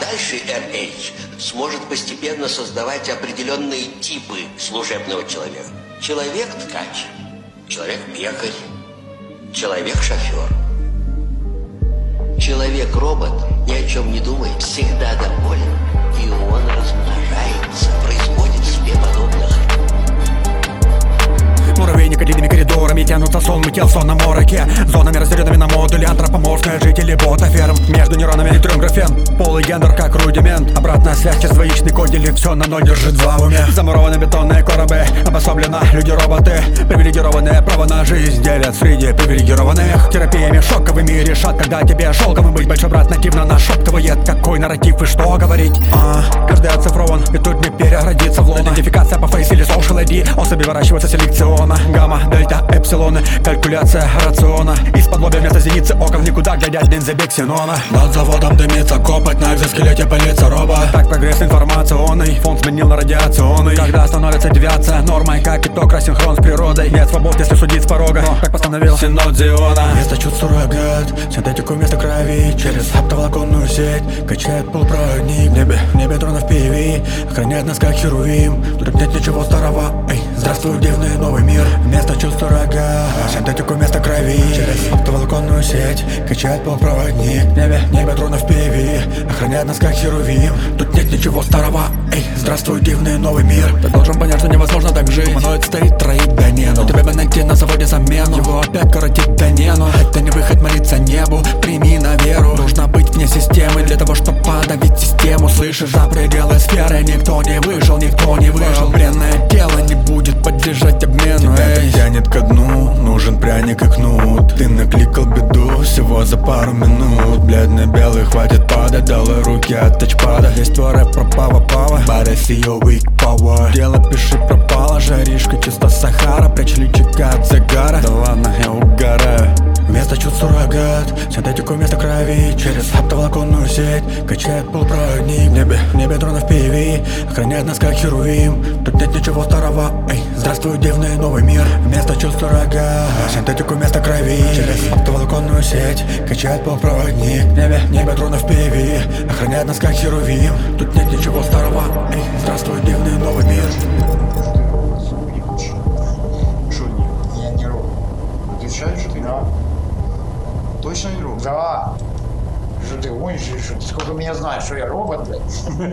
дальше RH сможет постепенно создавать определенные типы служебного человека. Человек-ткач, человек-пекарь, человек-шофер. Человек-робот ни о чем не думает, всегда доволен, и он размножается, производит себе подобных. Муравейник длинными коридорами тянутся сонмы тел в сонном мороке. Зонами разделенными на модули антропоморфные жители ботаферм. Между нейронами нейтрон графен, полый гендер как рудимент. Обратная связь через двоичный код делит все на ноль, держит два в уме. Замурованы бетонные коробы, обособленно люди-роботы. Привилегированные права на жизнь делят среди привилегированных. Терапиями шоковыми решат, когда тебе шелковым быть. Большой брат нативно нашептывает, какой нарратив и что говорить. Каждый оцифрован, и тут не переградится в лоно. Идентификация по фейс или social ID. Особи выращиваются селекционно. Гамма, дельта, эпсилоны, калькуляция рациона. Из-под лобя вместо зеницы окон никуда глядят бензобег ксенона. Над заводом дымится копоть, на экзоскелете пылится робот. Так прогресс информационный, фон сменил на радиационный. Когда становится девиация нормой, как итог рассинхрон с природой. Нет свобод, если судить с порога, но как постановил Синод Зиона. Вместо чувств суррогат, синтетику вместо крови. Через оптоволоконную сеть качает полупроводник. В небе дронов PV охраняет нас как херувим. Тут нет ничего старого, эй, здравствуй, дивный новый мир. Вместо чувств суррогат, синтетику вместо крови. Через оптоволоконную сеть качает полупроводник. В небе дронов PV охраняет нас как херувим. Тут нет ничего старого, эй, здравствуй, дивный новый мир. Ты должен понять, что невозможно так жить. Гуманоид стоит, троит, да не, но тебе бы найти на заводе замену. Его опять коротит, да не, но это не выход, молиться небу. Прими на веру, нужно быть вне системы для того, чтобы подавить систему. Слышишь, за пределы сферы никто не вышел, никто не выжил. Бренное тело не будет подлежать обмену. Тебя тянет ко дну, нужен пряник и кнут. Ты накликал беду всего за пару минут. Бледно-белый, хватит падать, далы руки от тачпада. Здесь твой рэп пропава пава, but I see your weak power. Дело пиши пропало, жаришка чисто Сахара. Прячь личика от загара, да ладно, я угораю. Вместо чувств суррогат, синтетику вместо крови. Через оптоволоконную сеть качает полупроводник. В небе дронов PV охраняет нас как херувим. Тут нет ничего старого, эй, здравствуй, дивный новый мир. Вместо чувств суррогат, синтетику вместо крови. Через оптоволоконную сеть качает полупроводник. В небе дронов PV охраняет нас как херувим. Тут нет ничего старого, эй, здравствуй, дивный новый мир. Что не? Я не робот. Отвечаешь, что ты? Да. Точно не робот? Да. Что ты гонишь или что? Ты сколько меня знаешь, что я робот, блядь?